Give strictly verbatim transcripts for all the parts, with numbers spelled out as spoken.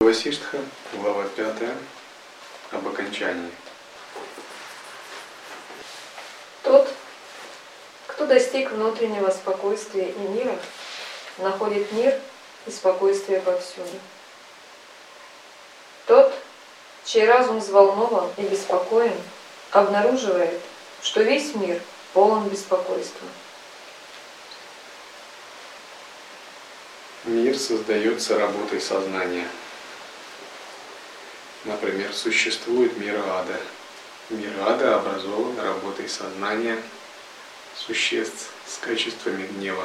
Васиштха, глава пятая, об окончании. Тот, кто достиг внутреннего спокойствия и мира, находит мир и спокойствие повсюду. Тот, чей разум взволнован и беспокоен, обнаруживает, что весь мир полон беспокойства. Мир создается работой сознания. Например, существует мир ада. Мир ада образован работой сознания существ с качествами гнева.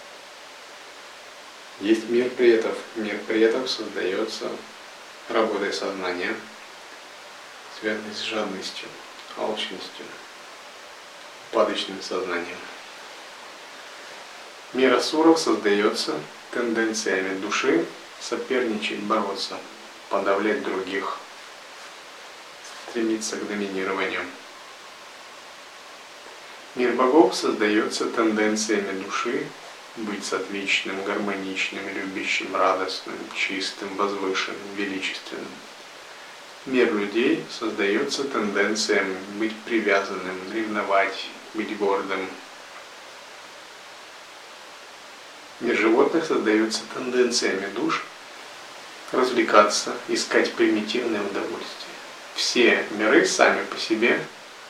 Есть мир претов. Мир претов создается работой сознания, связанной с жадностью, алчностью, падочным сознанием. Мир асуров создается тенденциями души соперничать, бороться, подавлять других, стремиться к доминированию. Мир богов создается тенденциями души быть сатвичным, гармоничным, любящим, радостным, чистым, возвышенным, величественным. Мир людей создается тенденциями быть привязанным, ревновать, быть гордым. Мир животных создается тенденциями душ развлекаться, искать примитивное удовольствие. Все миры сами по себе,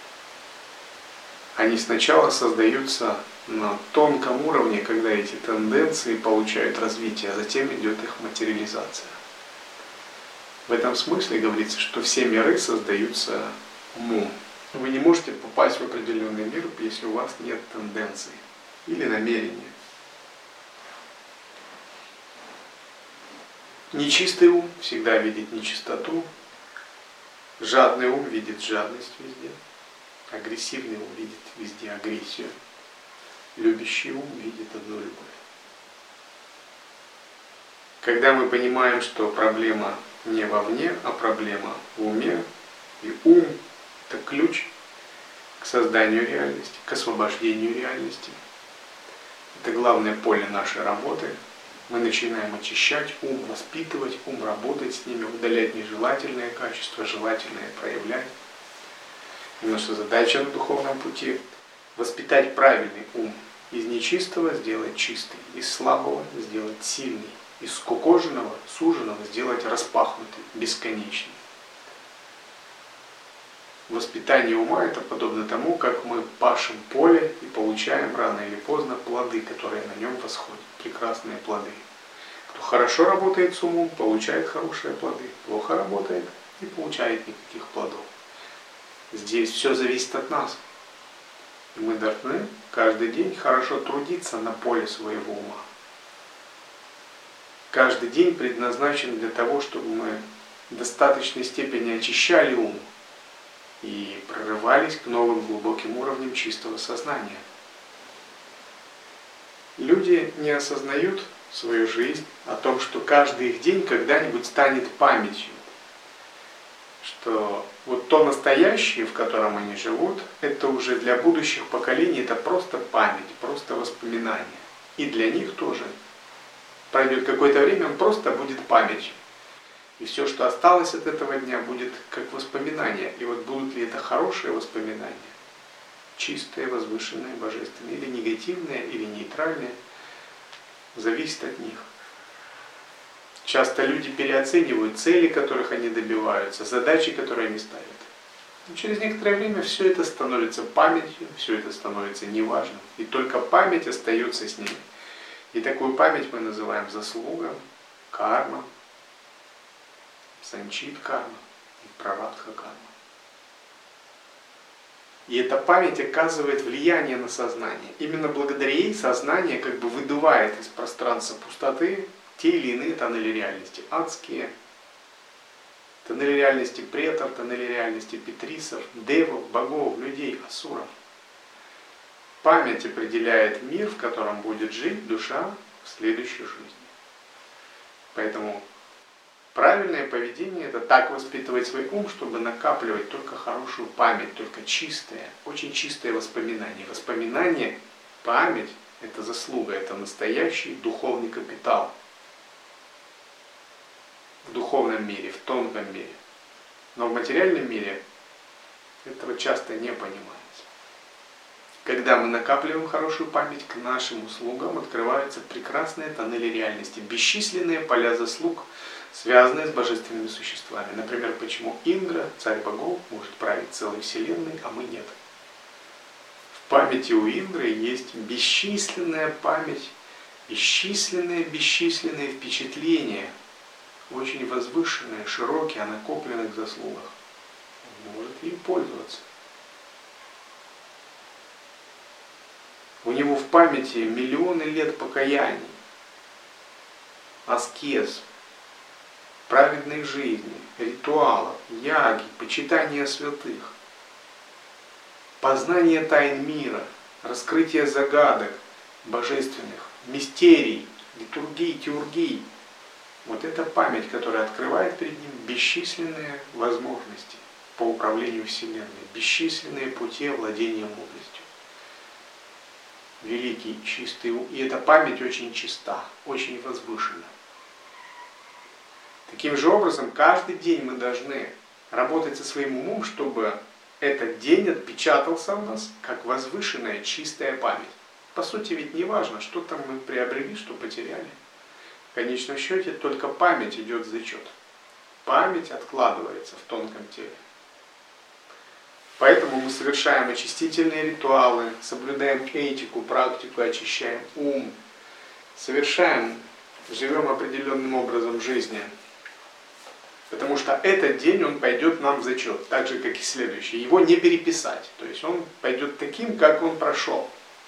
они сначала создаются на тонком уровне, когда эти тенденции получают развитие, а затем идет их материализация. В этом смысле говорится, что все миры создаются умом. Вы не можете попасть в определенный мир, если у вас нет тенденций или намерения. Нечистый ум всегда видит нечистоту, жадный ум видит жадность везде, агрессивный ум видит везде агрессию, любящий ум видит одну любовь. Когда мы понимаем, что проблема не вовне, а проблема в уме, и ум – это ключ к созданию реальности, к освобождению реальности. Это главное поле нашей работы. Мы начинаем очищать ум, воспитывать ум, работать с ними, удалять нежелательные качества, желательные проявлять. И наша задача на духовном пути – воспитать правильный ум. Из нечистого сделать чистый, из слабого сделать сильный, из скукоженного, суженного сделать распахнутый, бесконечный. Воспитание ума – это подобно тому, как мы пашем поле и получаем рано или поздно плоды, которые на нем восходят, прекрасные плоды. Кто хорошо работает с умом, получает хорошие плоды, плохо работает, не получает никаких плодов. Здесь все зависит от нас. И мы должны каждый день хорошо трудиться на поле своего ума. Каждый день предназначен для того, чтобы мы в достаточной степени очищали ум и прорывались к новым глубоким уровням чистого сознания. Люди не осознают свою жизнь о том, что каждый их день когда-нибудь станет памятью. Что вот то настоящее, в котором они живут, это уже для будущих поколений, это просто память, просто воспоминание. И для них тоже. Пройдет какое-то время, он просто будет памятью. И все, что осталось от этого дня, будет как воспоминание. И вот будут ли это хорошие воспоминания, чистые, возвышенные, божественные, или негативные, или нейтральные, зависит от них. Часто люди переоценивают цели, которых они добиваются, задачи, которые они ставят. И через некоторое время все это становится памятью, все это становится неважным. И только память остается с ними. И такую память мы называем заслуга, карма, санчит карма и прарадха карма. И эта память оказывает влияние на сознание. Именно благодаря ей сознание как бы выдувает из пространства пустоты те или иные тоннели реальности. Адские, тоннели реальности претов, тоннели реальности петрисов, девов, богов, людей, асуров. Память определяет мир, в котором будет жить душа в следующей жизни. Поэтому правильное поведение – это так воспитывать свой ум, чтобы накапливать только хорошую память, только чистое, очень чистое воспоминание. Воспоминание, память – это заслуга, это настоящий духовный капитал. в духовном мире, в тонком мире. Но в материальном мире этого часто не понимается. Когда мы накапливаем хорошую память, к нашим услугам открываются прекрасные тоннели реальности, бесчисленные поля заслуг, связанные с божественными существами. Например, почему Индра, царь богов, может править целой вселенной, а мы нет. В памяти у Индры есть бесчисленная память, бесчисленные, бесчисленные впечатления, очень возвышенные, широкие, о накопленных заслугах. Он может им пользоваться. У него в памяти миллионы лет покаяний, аскез, праведной жизни, ритуалов, яги, почитания святых, познание тайн мира, раскрытие загадок божественных, мистерий, литургий, теургий. Вот эта память, которая открывает перед ним бесчисленные возможности по управлению Вселенной, бесчисленные пути овладения мудростью. Великий, чистый ум. И эта память очень чиста, очень возвышена. Таким же образом, каждый день мы должны работать со своим умом, чтобы этот день отпечатался у нас как возвышенная, чистая память. По сути, ведь не важно, что там мы приобрели, что потеряли. В конечном счете, только память идет в зачет. Память откладывается в тонком теле. Поэтому мы совершаем очистительные ритуалы, соблюдаем этику, практику, очищаем ум, совершаем, живем определенным образом жизни. Потому что этот день, он пойдет нам в зачет, так же, как и следующий. Его не переписать. То есть он пойдет таким, как он прошел.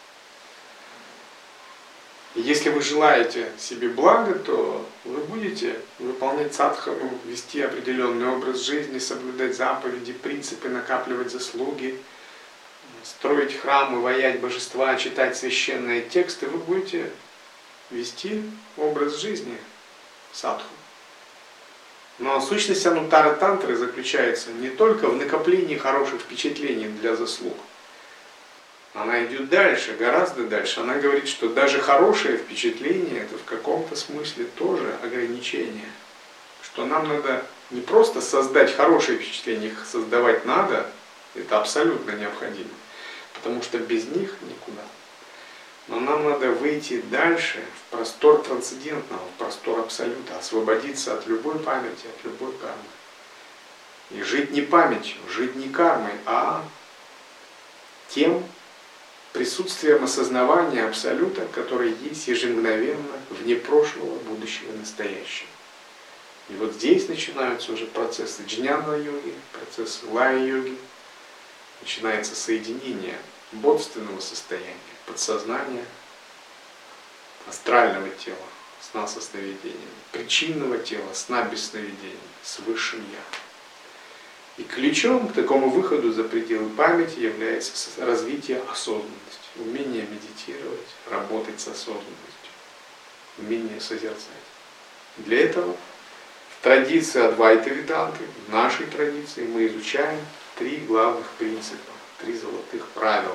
И если вы желаете себе блага, то вы будете выполнять садхану, вести определенный образ жизни, соблюдать заповеди, принципы, накапливать заслуги, строить храмы, воять божества, читать священные тексты. Вы будете вести образ жизни садху. Но сущность ануттара тантры заключается не только в накоплении хороших впечатлений для заслуг. Она идет дальше, гораздо дальше. Она говорит, что даже хорошее впечатление — это в каком-то смысле тоже ограничение. Что нам надо не просто создать хорошее впечатление, их создавать надо, это абсолютно необходимо. Потому что без них никуда. Но нам надо выйти дальше, в простор трансцендентного, в простор абсолюта, освободиться от любой памяти, от любой кармы. И жить не памятью, жить не кармой, а тем присутствием осознавания абсолюта, который есть ежемгновенно, вне прошлого, будущего, настоящего. И вот здесь начинаются уже процессы джняна-йоги, процессы лая-йоги. Начинается соединение бодственного состояния, подсознания, астрального тела, сна со сновидением, причинного тела, сна без сновидений, с высшим Я. И ключом к такому выходу за пределы памяти является развитие осознанности, умение медитировать, работать с осознанностью, умение созерцать. Для этого в традиции Адвайта Веданты, в нашей традиции, мы изучаем три главных принципа, три золотых правила.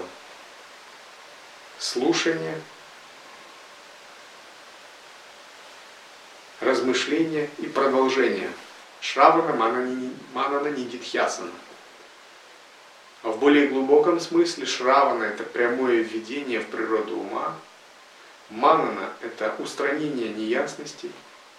Слушание, размышление и продолжение. Шравана манана нидитхьясана. А в более глубоком смысле шравана — это прямое введение в природу ума. Манана — это устранение неясностей.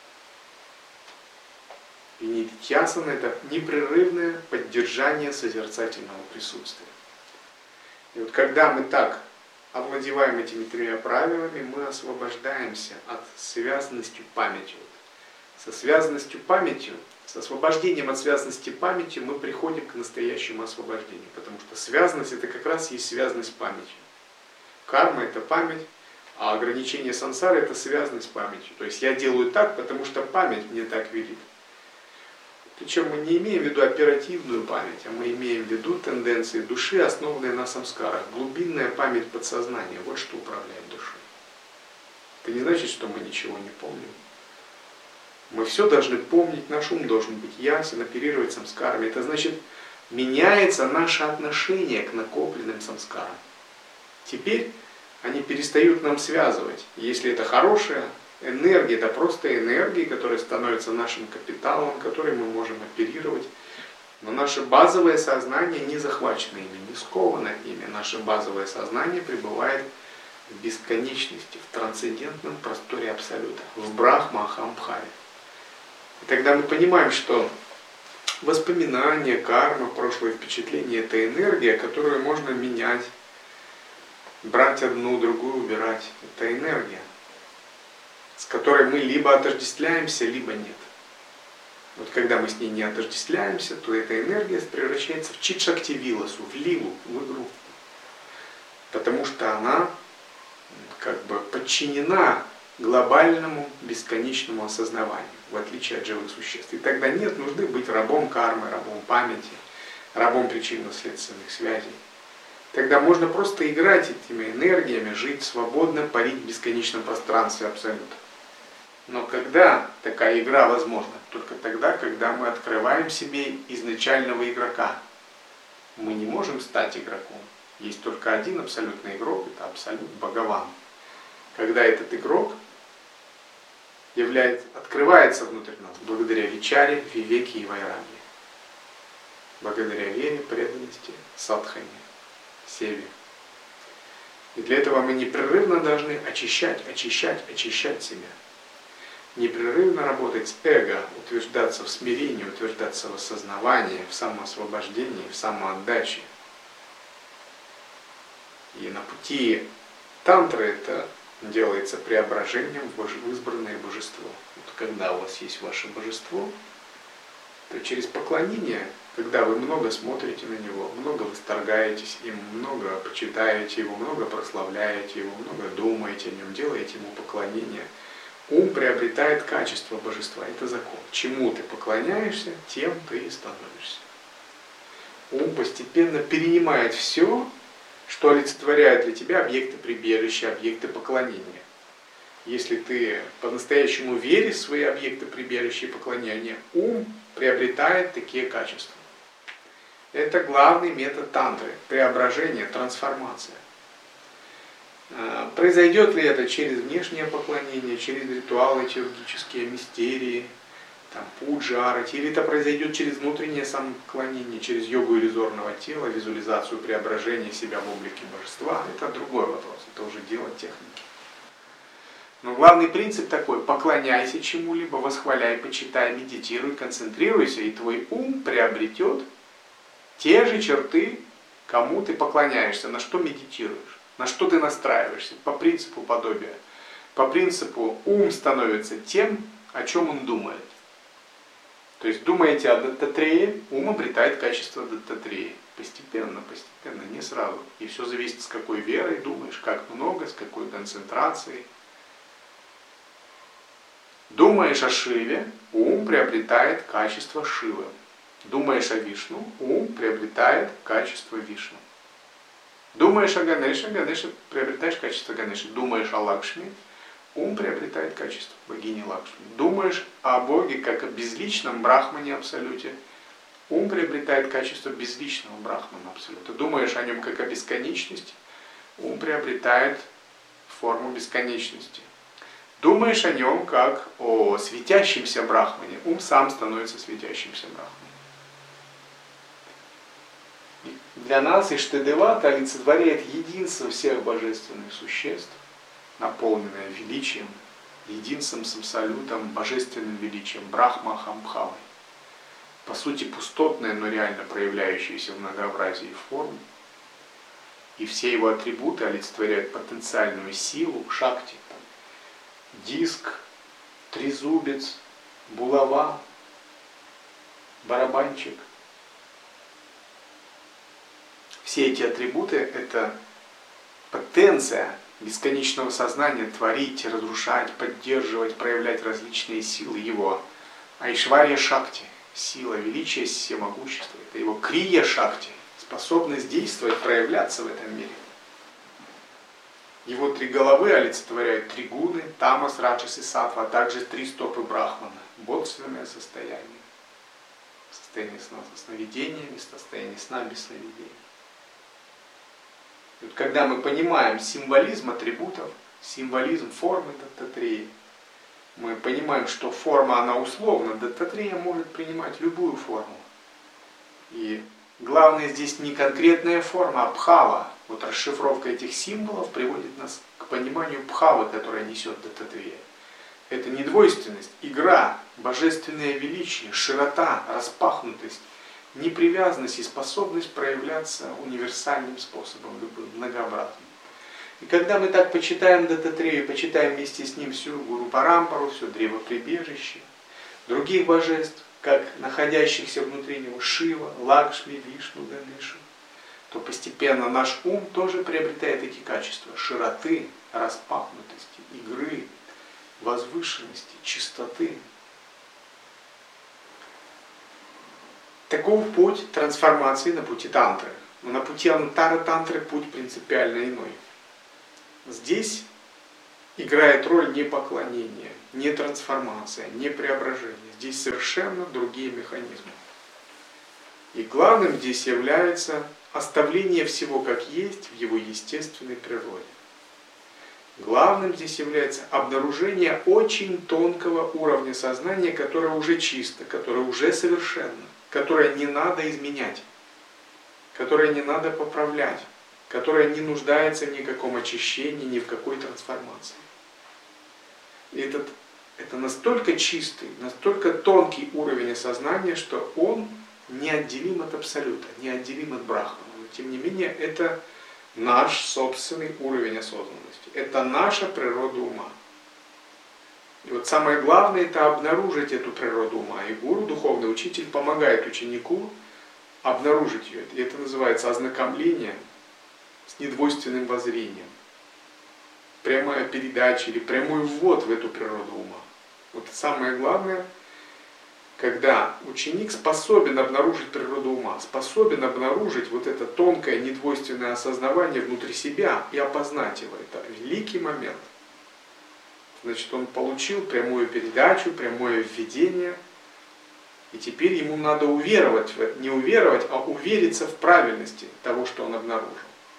И нидитхьясана — это непрерывное поддержание созерцательного присутствия. И вот когда мы так овладеваем этими тремя правилами, мы освобождаемся от связанности памятью. Со связанностью памятью, с освобождением от связанности памятью мы приходим к настоящему освобождению, потому что связанность — это как раз есть связанность памятью. Карма — это память, а ограничение сансары — это связанность памятью. То есть я делаю так, потому что память мне так велит. Причем мы не имеем в виду оперативную память, а мы имеем в виду тенденции души, основанные на самскарах. Глубинная память подсознания — вот что управляет душой. Это не значит, что мы ничего не помним. Мы все должны помнить, наш ум должен быть ясен, оперировать самскарами. Это значит, меняется наше отношение к накопленным самскарам. Теперь они перестают нам связывать. Если это хорошее Энергия – это просто энергия, которая становится нашим капиталом, которой мы можем оперировать. Но наше базовое сознание не захвачено ими, не сковано ими. Наше базовое сознание пребывает в бесконечности, в трансцендентном просторе Абсолюта, в Брахма-Ахамбхаве. И тогда мы понимаем, что воспоминания, карма, прошлое впечатление – это энергия, которую можно менять, брать одну, другую убирать. Это энергия, с которой мы либо отождествляемся, либо нет. Вот когда мы с ней не отождествляемся, то эта энергия превращается в чит-шакти-виласу, в лилу, в игру. Потому что она как бы подчинена глобальному бесконечному осознаванию, в отличие от живых существ. И тогда нет нужды быть рабом кармы, рабом памяти, рабом причинно-следственных связей. Тогда можно просто играть этими энергиями, жить свободно, парить в бесконечном пространстве Абсолюта. Но когда такая игра возможна? Только тогда, когда мы открываем себе изначального игрока. Мы не можем стать игроком. Есть только один абсолютный игрок, это Абсолют Бхагаван. Когда этот игрок является, открывается внутрь нас, благодаря вичаре, вивеке и вайраге. Благодаря вере, преданности, садхане, севе. И для этого мы непрерывно должны очищать, очищать, очищать себя. Непрерывно работать с эго, утверждаться в смирении, утверждаться в осознавании, в самоосвобождении, в самоотдаче. И на пути тантры это делается преображением в избранное божество. Вот когда у вас есть ваше божество, то через поклонение, когда вы много смотрите на него, много восторгаетесь им, много почитаете его, много прославляете его, много думаете о нем, делаете ему поклонение, ум приобретает качество божества. Это закон. Чему ты поклоняешься, тем ты и становишься. Ум постепенно перенимает все, что олицетворяет для тебя объекты прибежища, объекты поклонения. Если ты по-настоящему веришь в свои объекты прибежища и поклонения, ум приобретает такие качества. Это главный метод тантры – преображение, трансформация. Произойдет ли это через внешнее поклонение, через ритуалы теургические, мистерии, там, пуджа, арати, или это произойдет через внутреннее самопоклонение, через йогу иллюзорного тела, визуализацию преображения себя в облике божества, это другой вопрос, это уже дело техники. Но главный принцип такой: поклоняйся чему-либо, восхваляй, почитай, медитируй, концентрируйся, и твой ум приобретет те же черты, кому ты поклоняешься, на что медитируешь, на что ты настраиваешься, по принципу подобия. По принципу ум становится тем, о чем он думает. То есть думаете о Даттатрее, ум обретает качество Даттатреи. Постепенно, постепенно, не сразу. И все зависит, с какой верой думаешь, как много, с какой концентрацией. Думаешь о Шиве, ум приобретает качество Шивы. Думаешь о Вишну, ум приобретает качество Вишну. Думаешь о Ганеше, Ганеше приобретаешь качество Ганеши. Думаешь о Лакшми, ум приобретает качество богини Лакшми. Думаешь о Боге как о безличном Брахмане Абсолюте, ум приобретает качество безличного Брахмана Абсолюта. Думаешь о нем как о бесконечности, ум приобретает форму бесконечности. Думаешь о нем как о светящемся Брахмане, ум сам становится светящимся Брахманом. Для нас Иштадевата олицетворяет единство всех божественных существ, наполненное величием, единством с абсолютом, божественным величием, Брахма-Ахамбхавой. По сути пустотное, но реально проявляющееся в многообразии форм. И все его атрибуты олицетворяют потенциальную силу, шакти. Диск, трезубец, булава, барабанчик. Все эти атрибуты – это потенция бесконечного сознания творить, разрушать, поддерживать, проявлять различные силы его. Айшварья Шакти – сила, величие, всемогущество. Это его Крия Шакти – способность действовать, проявляться в этом мире. Его три головы олицетворяют три гуны, тамас, раджас и саттва, а также три стопы брахмана, бодственное состояние, состояние сна со сновидениями, состояние сна без сновидений. И вот когда мы понимаем символизм атрибутов, символизм формы Даттатреи, мы понимаем, что форма, она условна, даттатрия может принимать любую форму. И главное здесь не конкретная форма, а бхава. Вот расшифровка этих символов приводит нас к пониманию бхавы, которая несет даттатрия. Это не двойственность, игра, божественное величие, широта, распахнутость, непривязанность и способность проявляться универсальным способом, любым, многообразным. И когда мы так почитаем Даттатрею, почитаем вместе с ним всю Гуру Парампару, все древоприбежище, других божеств, как находящихся внутри него Шива, Лакшми, Вишну, Ганешу, то постепенно наш ум тоже приобретает эти качества широты, распахнутости, игры, возвышенности, чистоты. Таков путь трансформации на пути тантры. Но на пути антара-тантры путь принципиально иной. Здесь играет роль не поклонение, не трансформация, не преображение. Здесь совершенно другие механизмы. И главным здесь является оставление всего как есть в его естественной природе. Главным здесь является обнаружение очень тонкого уровня сознания, которое уже чисто, которое уже совершенно, которое не надо изменять, которое не надо поправлять, которое не нуждается в никаком очищении, ни в какой трансформации. И этот, это настолько чистый, настолько тонкий уровень осознания, что он неотделим от Абсолюта, неотделим от Брахмана. Но тем не менее, это наш собственный уровень осознанности. Это наша природа ума. И вот самое главное — это обнаружить эту природу ума. И гуру, духовный учитель, помогает ученику обнаружить ее. И это называется ознакомление с недвойственным воззрением. Прямая передача или прямой ввод в эту природу ума. Вот самое главное, когда ученик способен обнаружить природу ума, способен обнаружить вот это тонкое, недвойственное осознавание внутри себя и опознать его. Это великий момент. Значит, он получил прямую передачу, прямое введение, и теперь ему надо уверовать, не уверовать, а увериться в правильности того, что он обнаружил.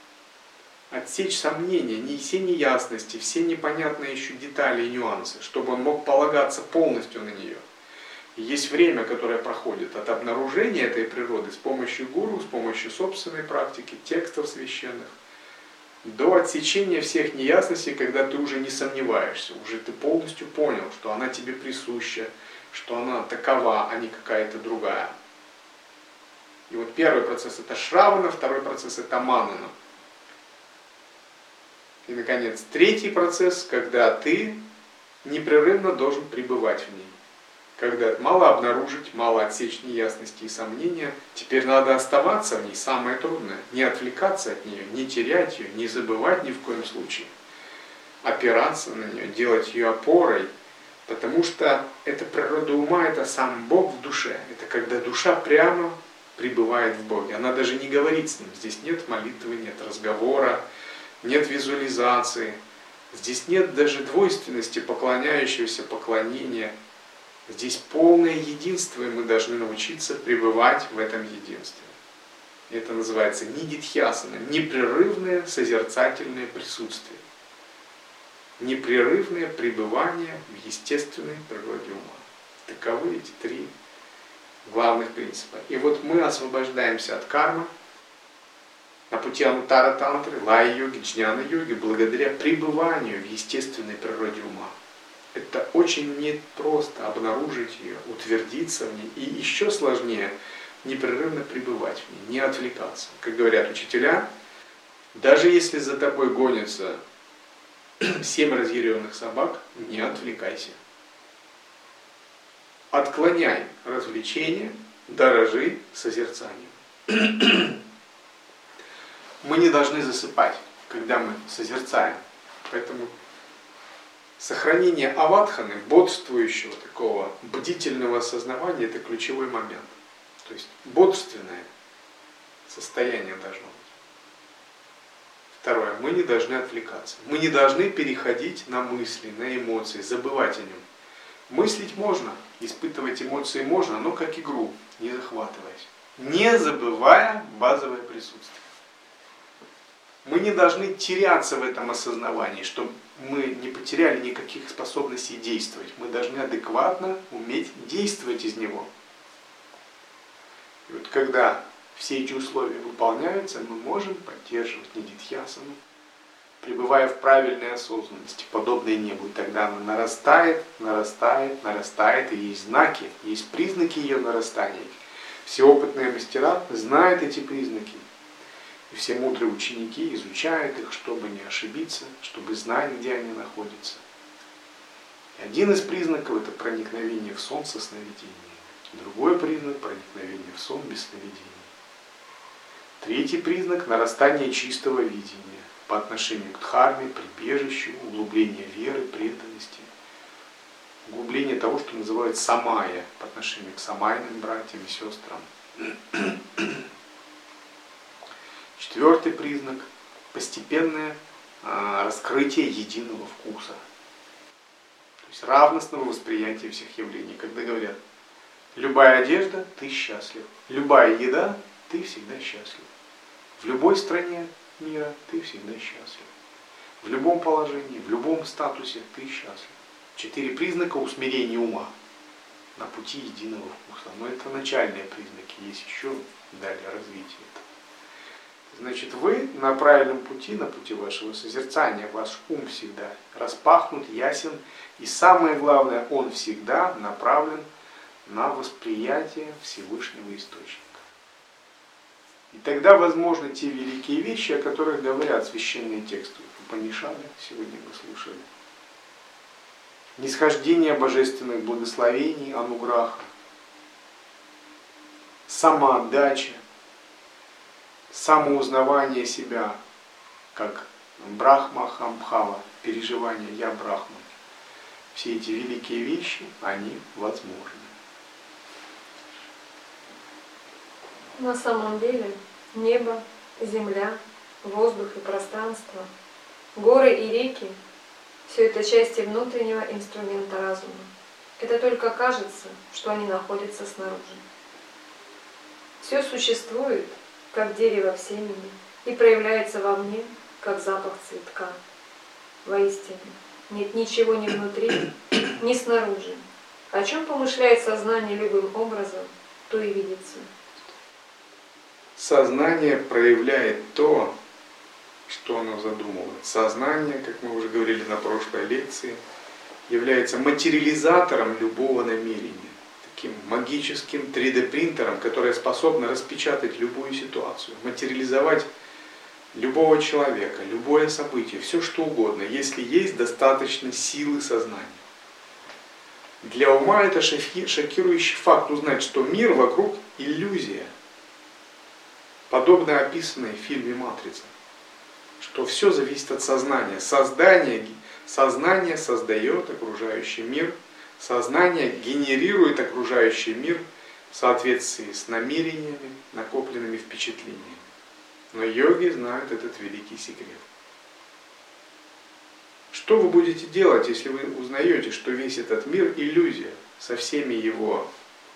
Отсечь сомнения, не все неясности, все непонятные еще детали и нюансы, чтобы он мог полагаться полностью на нее. И есть время, которое проходит от обнаружения этой природы с помощью гуру, с помощью собственной практики, текстов священных, до отсечения всех неясностей, когда ты уже не сомневаешься, уже ты полностью понял, что она тебе присуща, что она такова, а не какая-то другая. И вот первый процесс — это Шравана, второй процесс — это Манана. И, наконец, третий процесс, когда ты непрерывно должен пребывать в ней. Когда мало обнаружить, мало отсечь неясности и сомнения, теперь надо оставаться в ней, самое трудное. Не отвлекаться от нее, не терять ее, не забывать ни в коем случае. Опираться на нее, делать ее опорой, потому что эта природа ума — это сам Бог в душе. Это когда душа прямо пребывает в Боге. Она даже не говорит с Ним. Здесь нет молитвы, нет разговора, нет визуализации. Здесь нет даже двойственности поклоняющегося поклонения. Здесь полное единство, и мы должны научиться пребывать в этом единстве. Это называется нидидхьясана, непрерывное созерцательное присутствие. Непрерывное пребывание в естественной природе ума. Таковы эти три главных принципа. И вот мы освобождаемся от кармы на пути анутара-тантры, лая-йоги, джняна-йоги, благодаря пребыванию в естественной природе ума. Это очень непросто обнаружить ее, утвердиться в ней. И еще сложнее непрерывно пребывать в ней, не отвлекаться. Как говорят учителя, даже если за тобой гонятся семь разъяренных собак, не отвлекайся. Отклоняй развлечения, дорожи созерцанием. Мы не должны засыпать, когда мы созерцаем. Поэтому сохранение авадханы, бодрствующего такого бдительного осознавания, это ключевой момент. То есть бодрственное состояние должно быть. Второе. Мы не должны отвлекаться. Мы не должны переходить на мысли, на эмоции, забывать о нем. Мыслить можно, испытывать эмоции можно, но как игру, не захватываясь. Не забывая базовое присутствие. Мы не должны теряться в этом осознавании, что мы не потеряли никаких способностей действовать. Мы должны адекватно уметь действовать из него. И вот когда все эти условия выполняются, мы можем поддерживать нидидхьясану, пребывая в правильной осознанности, подобной небу. И тогда она нарастает, нарастает, нарастает, и есть знаки, есть признаки ее нарастания. Все опытные мастера знают эти признаки. И все мудрые ученики изучают их, чтобы не ошибиться, чтобы знать, где они находятся. И один из признаков – это проникновение в сон со сновидением. Другой признак – проникновение в сон без сновидений. Третий признак – нарастание чистого видения по отношению к дхарме, прибежищу, углубление веры, преданности, углубление того, что называют самая, по отношению к самайным братьям и сестрам. Четвертый признак – постепенное а, раскрытие единого вкуса. То есть равностного восприятия всех явлений. Когда говорят, любая одежда – ты счастлив. Любая еда – ты всегда счастлив. В любой стране мира ты всегда счастлив. В любом положении, в любом статусе ты счастлив. Четыре признака усмирения ума на пути единого вкуса. Но это начальные признаки, есть еще далее развитие этого. Значит, вы на правильном пути, на пути вашего созерцания, ваш ум всегда распахнут, ясен, и самое главное, он всегда направлен на восприятие Всевышнего Источника. И тогда возможны те великие вещи, о которых говорят священные тексты. Упанишады сегодня мы слушали. Нисхождение божественных благословений, ануграха, самоотдача, самоузнавание себя, как брахма-хамбхава, переживание «я брахма». Все эти великие вещи, они возможны. На самом деле небо, земля, воздух и пространство, горы и реки – все это части внутреннего инструмента разума. Это только кажется, что они находятся снаружи. Все существует, как дерево в семени, и проявляется вовне, как запах цветка. Воистину, нет ничего ни внутри, ни снаружи. О чем помышляет сознание любым образом, то и видится. Сознание проявляет то, что оно задумывает. Сознание, как мы уже говорили на прошлой лекции, является материализатором любого намерения. Таким магическим три дэ принтером, которое способно распечатать любую ситуацию, материализовать любого человека, любое событие, все что угодно, если есть достаточно силы сознания. Для ума это шокирующий факт узнать, что мир вокруг иллюзия, подобно описанной в фильме «Матрица», что все зависит от сознания. Создание, сознание создает окружающий мир, сознание генерирует окружающий мир в соответствии с намерениями, накопленными впечатлениями. Но йоги знают этот великий секрет. Что вы будете делать, если вы узнаете, что весь этот мир – иллюзия, со всеми его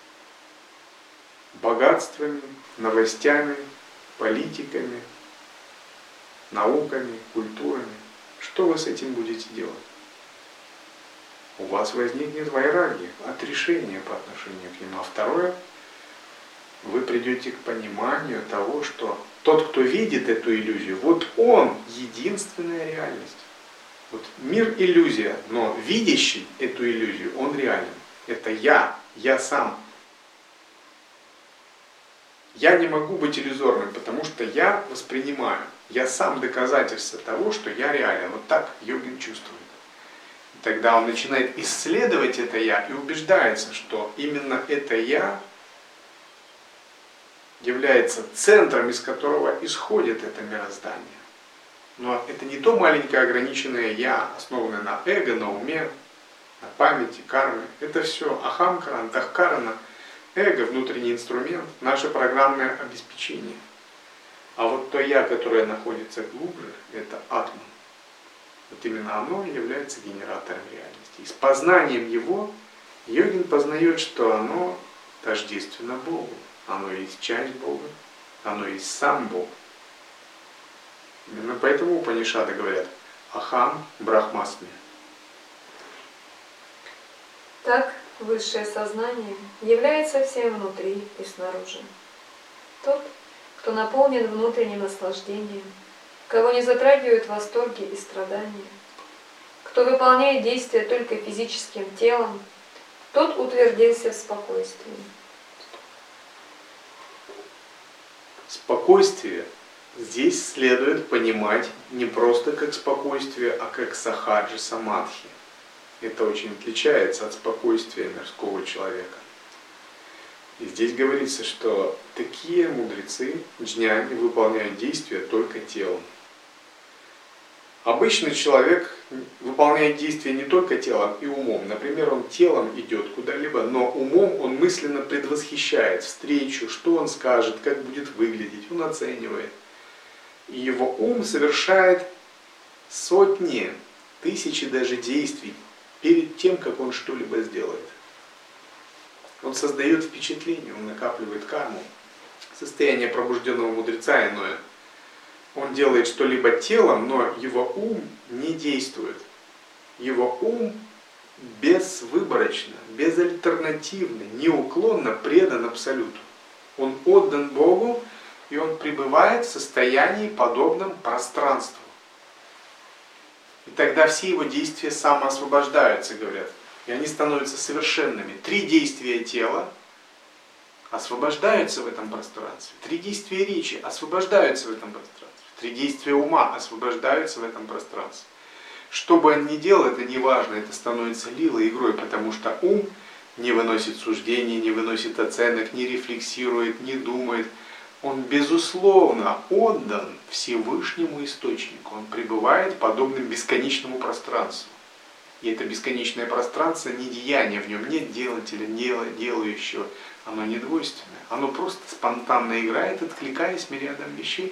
богатствами, новостями, политиками, науками, культурами? Что вы с этим будете делать? У вас возникнет вайрагья, отрешение по отношению к нему. А второе, вы придете к пониманию того, что тот, кто видит эту иллюзию, вот он единственная реальность. Вот мир иллюзия, но видящий эту иллюзию, он реален. Это я, я сам. Я не могу быть иллюзорным, потому что я воспринимаю. Я сам доказательство того, что я реален. Вот так йогин чувствует. И тогда он начинает исследовать это я и убеждается, что именно это я является центром, из которого исходит это мироздание. Но это не то маленькое ограниченное я, основанное на эго, на уме, на памяти, карме. Это все ахамкара, антахкарана, эго, внутренний инструмент, наше программное обеспечение. А вот то я, которое находится глубже, это атман. Вот именно оно является генератором реальности. И с познанием его йогин познает, что оно тождественно Богу. Оно есть часть Бога, оно есть сам Бог. Именно поэтому Упанишады говорят, Ахам Брахмасми. Так высшее сознание является всем внутри и снаружи. Тот, кто наполнен внутренним наслаждением, кого не затрагивают восторги и страдания, кто выполняет действия только физическим телом, тот утвердился в спокойствии. Спокойствие здесь следует понимать не просто как спокойствие, а как сахаджи самадхи. Это очень отличается от спокойствия мирского человека. И здесь говорится, что такие мудрецы, джняни, выполняют действия только телом. Обычный человек выполняет действия не только телом и умом. Например, он телом идет куда-либо, но умом он мысленно предвосхищает встречу, что он скажет, как будет выглядеть, он оценивает. И его ум совершает сотни, тысячи даже действий перед тем, как он что-либо сделает. Он создает впечатление, он накапливает карму. Состояние пробужденного мудреца иное. Он делает что-либо телом, но его ум не действует. Его ум безвыборочно, безальтернативно, неуклонно предан Абсолюту. Он отдан Богу, и он пребывает в состоянии, подобном пространству. И тогда все его действия самоосвобождаются, говорят. И они становятся совершенными. Три действия тела освобождаются в этом пространстве. Три действия речи освобождаются в этом пространстве. Три действия ума освобождаются в этом пространстве. Что бы он ни делал, это не важно, это становится лилой, игрой, потому что ум не выносит суждений, не выносит оценок, не рефлексирует, не думает. Он безусловно отдан Всевышнему Источнику. Он пребывает подобным бесконечному пространству. И это бесконечное пространство не деяние, в нем нет делателя, не делающего. Оно не двойственное. Оно просто спонтанно играет, откликаясь мириадом вещей.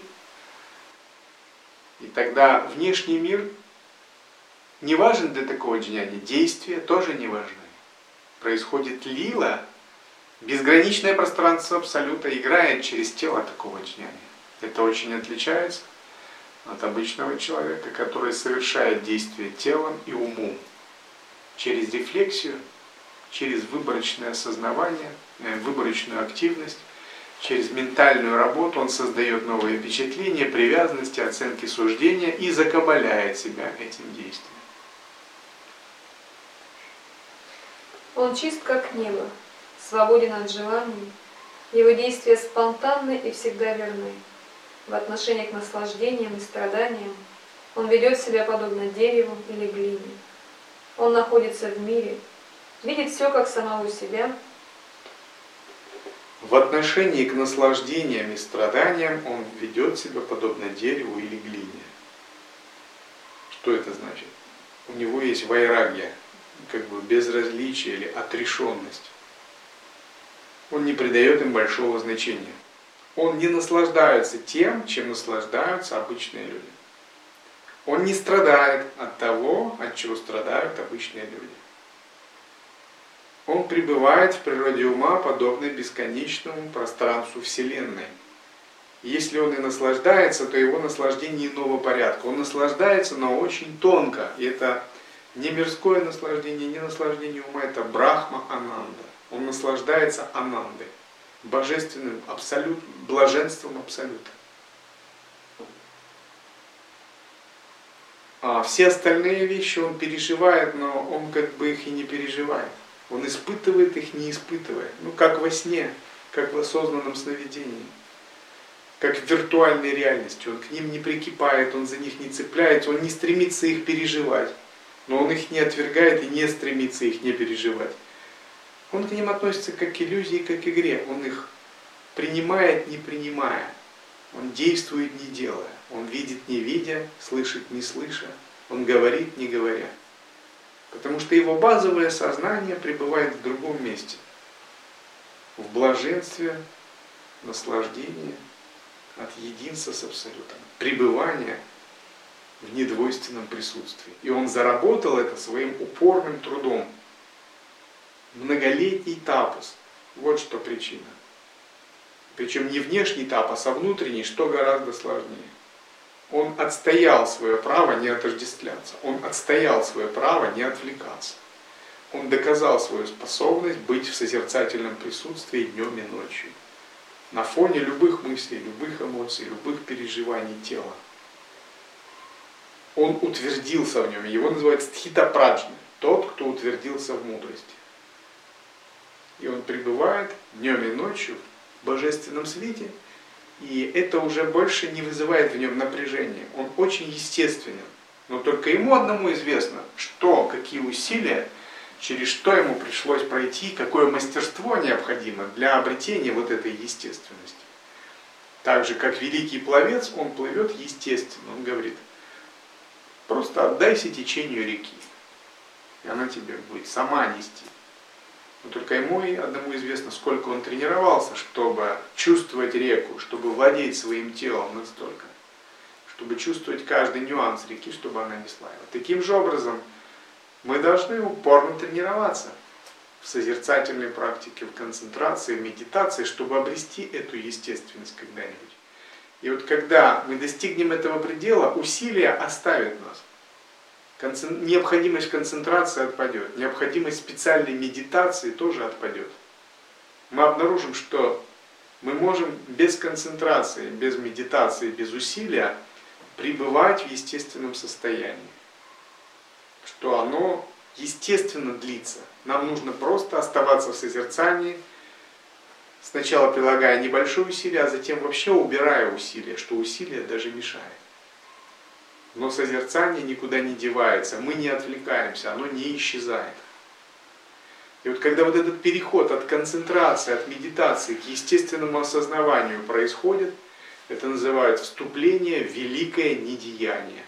И тогда внешний мир не важен для такого джняни, действия тоже не важны. Происходит лила, безграничное пространство Абсолюта играет через тело такого джняни. Это очень отличается от обычного человека, который совершает действия телом и умом. Через рефлексию, через выборочное осознавание, выборочную активность, через ментальную работу он создает новые впечатления, привязанности, оценки, суждения и закабаляет себя этим действием. Он чист, как небо, свободен от желаний, его действия спонтанны и всегда верны. В отношении к наслаждениям и страданиям он ведет себя подобно дереву или глине. Он находится в мире, видит все как самого себя. В отношении к наслаждениям и страданиям он ведет себя подобно дереву или глине. Что это значит? У него есть вайрагья, как бы безразличие или отрешенность. Он не придает им большого значения. Он не наслаждается тем, чем наслаждаются обычные люди. Он не страдает от того, от чего страдают обычные люди. Он пребывает в природе ума, подобной бесконечному пространству Вселенной. Если он и наслаждается, то его наслаждение иного порядка. Он наслаждается, но очень тонко. И это не мирское наслаждение, не наслаждение ума, это Брахма Ананда. Он наслаждается Анандой, божественным абсолют, блаженством Абсолюта. А все остальные вещи он переживает, но он как бы их и не переживает. Он испытывает их, не испытывая. Ну, как во сне, как в осознанном сновидении. Как в виртуальной реальности. Он к ним не прикипает, он за них не цепляется, он не стремится их переживать. Но он их не отвергает и не стремится их не переживать. Он к ним относится как к иллюзии, как к игре. Он их принимает, не принимая. Он действует, не делая. Он видит, не видя, слышит, не слыша. Он говорит, не говоря. Потому что его базовое сознание пребывает в другом месте. В блаженстве, наслаждении, от единства с Абсолютом. Пребывание в недвойственном присутствии. И он заработал это своим упорным трудом. Многолетний тапос. Вот что причина. Причем не внешний тапос, а внутренний, что гораздо сложнее. Он отстоял свое право не отождествляться. Он отстоял свое право не отвлекаться. Он доказал свою способность быть в созерцательном присутствии днем и ночью. На фоне любых мыслей, любых эмоций, любых переживаний тела. Он утвердился в нем. Его называют стхитапраджня. Тот, кто утвердился в мудрости. И он пребывает днем и ночью в божественном свете. И это уже больше не вызывает в нем напряжения. Он очень естественен. Но только ему одному известно, что, какие усилия, через что ему пришлось пройти, какое мастерство необходимо для обретения вот этой естественности. Так же, как великий пловец, он плывет естественно. Он говорит, просто отдайся течению реки, и она тебе будет сама нести. Но только ему и одному известно, сколько он тренировался, чтобы чувствовать реку, чтобы владеть своим телом настолько, чтобы чувствовать каждый нюанс реки, чтобы она несла его. Таким же образом, мы должны упорно тренироваться в созерцательной практике, в концентрации, в медитации, чтобы обрести эту естественность когда-нибудь. И вот когда мы достигнем этого предела, усилия оставят нас. Концен... Необходимость концентрации отпадет, необходимость специальной медитации тоже отпадет. Мы обнаружим, что мы можем без концентрации, без медитации, без усилия пребывать в естественном состоянии. Что оно естественно длится. Нам нужно просто оставаться в созерцании, сначала прилагая небольшое усилие, а затем вообще убирая усилия, что усилие даже мешает. Но созерцание никуда не девается, мы не отвлекаемся, оно не исчезает. И вот когда вот этот переход от концентрации, от медитации к естественному осознаванию происходит, это называют вступление в великое недеяние.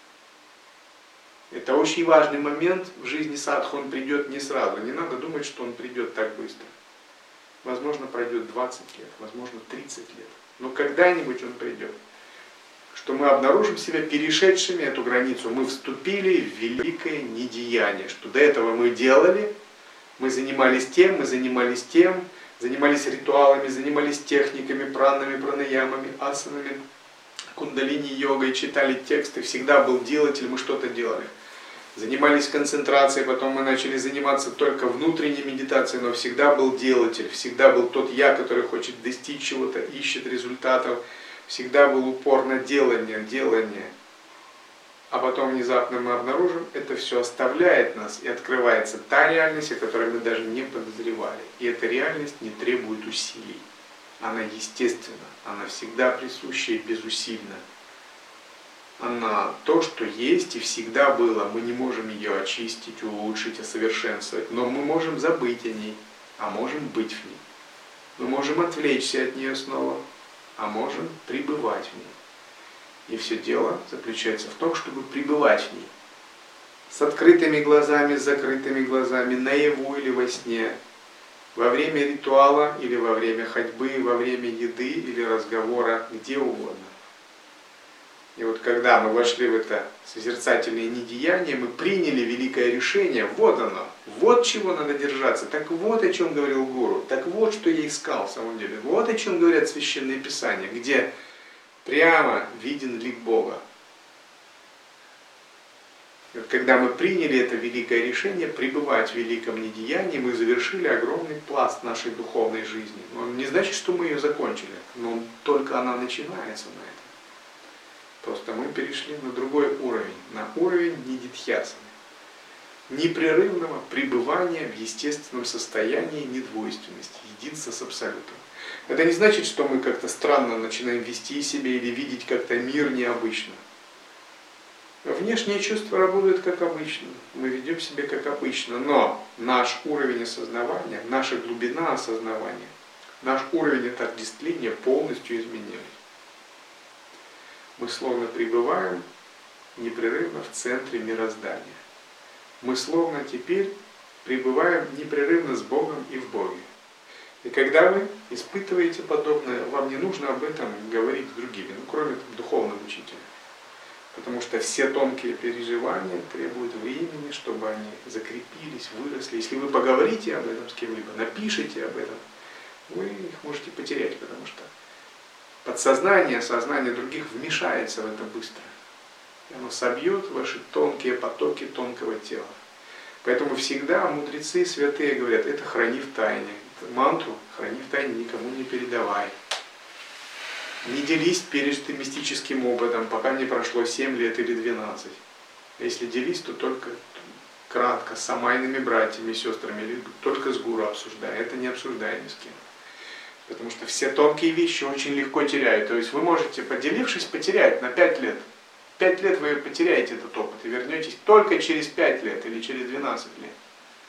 Это очень важный момент в жизни садху, он придет не сразу. Не надо думать, что он придет так быстро. Возможно, пройдет двадцать лет, возможно, тридцать лет. Но когда-нибудь он придет. Что мы обнаружим себя перешедшими эту границу. Мы вступили в великое недеяние. Что до этого мы делали, мы занимались тем, мы занимались тем, занимались ритуалами, занимались техниками, пранами, пранаямами, асанами, кундалини-йогой, читали тексты, всегда был делатель, мы что-то делали. Занимались концентрацией, потом мы начали заниматься только внутренней медитацией, но всегда был делатель, всегда был тот я, который хочет достичь чего-то, ищет результатов, всегда был упор на делание, делание. А потом внезапно мы обнаружим, это все оставляет нас, и открывается та реальность, о которой мы даже не подозревали. И эта реальность не требует усилий. Она естественна, она всегда присуща и безусильна. Она то, что есть и всегда было. Мы не можем ее очистить, улучшить, усовершенствовать, но мы можем забыть о ней, а можем быть в ней. Мы можем отвлечься от нее снова, а можем пребывать в ней. И все дело заключается в том, чтобы пребывать в ней. С открытыми глазами, с закрытыми глазами, наяву или во сне, во время ритуала или во время ходьбы, во время еды или разговора, где угодно. И вот когда мы вошли в это созерцательное недеяние, мы приняли великое решение, вот оно, вот чего надо держаться, так вот о чем говорил гуру, так вот что я искал в самом деле, вот о чем говорят священные писания, где прямо виден лик Бога. И вот когда мы приняли это великое решение пребывать в великом недеянии, мы завершили огромный пласт нашей духовной жизни. Но он не значит, что мы ее закончили, но только она начинается на этом. Просто мы перешли на другой уровень, на уровень нидидхьясаны, непрерывного пребывания в естественном состоянии недвойственности, единства с Абсолютом. Это не значит, что мы как-то странно начинаем вести себя или видеть как-то мир необычно. Внешние чувства работают как обычно, мы ведем себя как обычно, но наш уровень осознавания, наша глубина осознавания, наш уровень отождествления полностью изменились. Мы словно пребываем непрерывно в центре мироздания. Мы словно теперь пребываем непрерывно с Богом и в Боге. И когда вы испытываете подобное, вам не нужно об этом говорить с другими, ну, кроме духовного учителя. Потому что все тонкие переживания требуют времени, чтобы они закрепились, выросли. Если вы поговорите об этом с кем-либо, напишите об этом, вы их можете потерять, потому что подсознание, сознание других вмешается в это быстро. И оно собьет ваши тонкие потоки тонкого тела. Поэтому всегда мудрецы святые говорят, это храни в тайне. Мантру храни в тайне, никому не передавай. Не делись пережитым мистическим опытом, пока не прошло семь лет или двенадцать. Если делись, то только кратко, с самайными братьями и сестрами, или только с гуру обсуждая. Это не обсуждая ни с кем. Потому что все тонкие вещи очень легко теряют. То есть вы можете, поделившись, потерять на пять лет. Пять лет вы потеряете этот опыт и вернетесь только через пять лет или через двенадцать лет.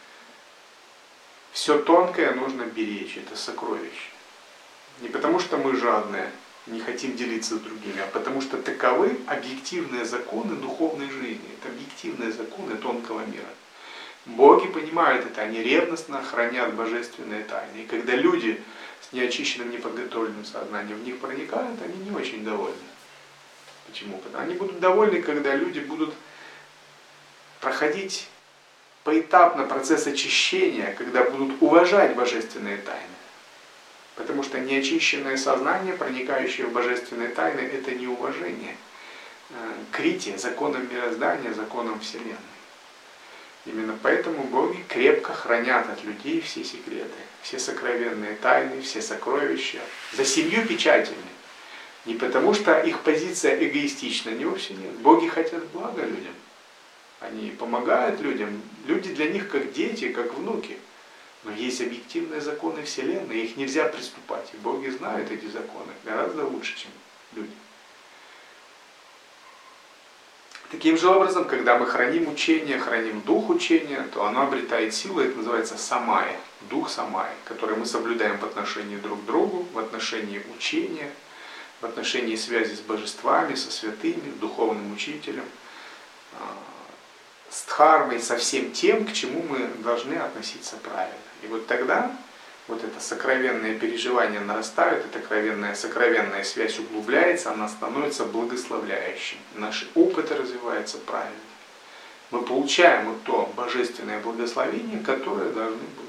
Все тонкое нужно беречь, это сокровище. Не потому что мы жадные, не хотим делиться с другими, а потому что таковы объективные законы духовной жизни. Это объективные законы тонкого мира. Боги понимают это, они ревностно хранят божественные тайны. И когда люди с неочищенным, неподготовленным сознанием в них проникают, они не очень довольны. Почему? Потому что они будут довольны, когда люди будут проходить поэтапно процесс очищения, когда будут уважать божественные тайны. Потому что неочищенное сознание, проникающее в божественные тайны, это не уважение к рите, законам мироздания, законам Вселенной. Именно поэтому боги крепко хранят от людей все секреты, все сокровенные тайны, все сокровища за семью печатями. Не потому что их позиция эгоистична, не вовсе нет. Боги хотят блага людям. Они помогают людям. Люди для них как дети, как внуки. Но есть объективные законы Вселенной, их нельзя приступать. И боги знают эти законы гораздо лучше, чем люди. Таким же образом, когда мы храним учение, храним дух учения, то оно обретает силу, это называется самая, дух самая, который мы соблюдаем в отношении друг к другу, в отношении учения, в отношении связи с божествами, со святыми, духовным учителем, с дхармой, со всем тем, к чему мы должны относиться правильно. И вот тогда вот это сокровенное переживание нарастает, эта сокровенная, сокровенная связь углубляется, она становится благословляющей. Наши опыты развиваются правильно. Мы получаем вот то божественное благословение, которое должны быть.